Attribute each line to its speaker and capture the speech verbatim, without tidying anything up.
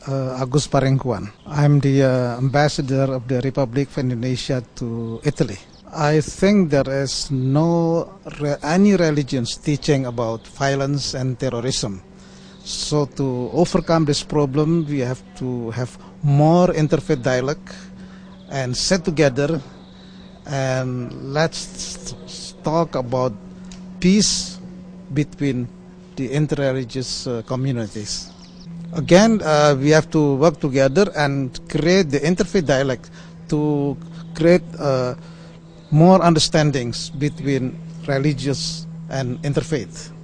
Speaker 1: uh, Agus Parengkuan. I'm the uh, ambassador of the Republic of Indonesia to Italy. I think there is no re- any religions teaching about violence and terrorism. So to overcome this problem, we have to have more interfaith dialogue and sit together and let's talk about peace between the interreligious uh, communities. Again, uh, we have to work together and create the interfaith dialogue to create uh, more understandings between religious and interfaith.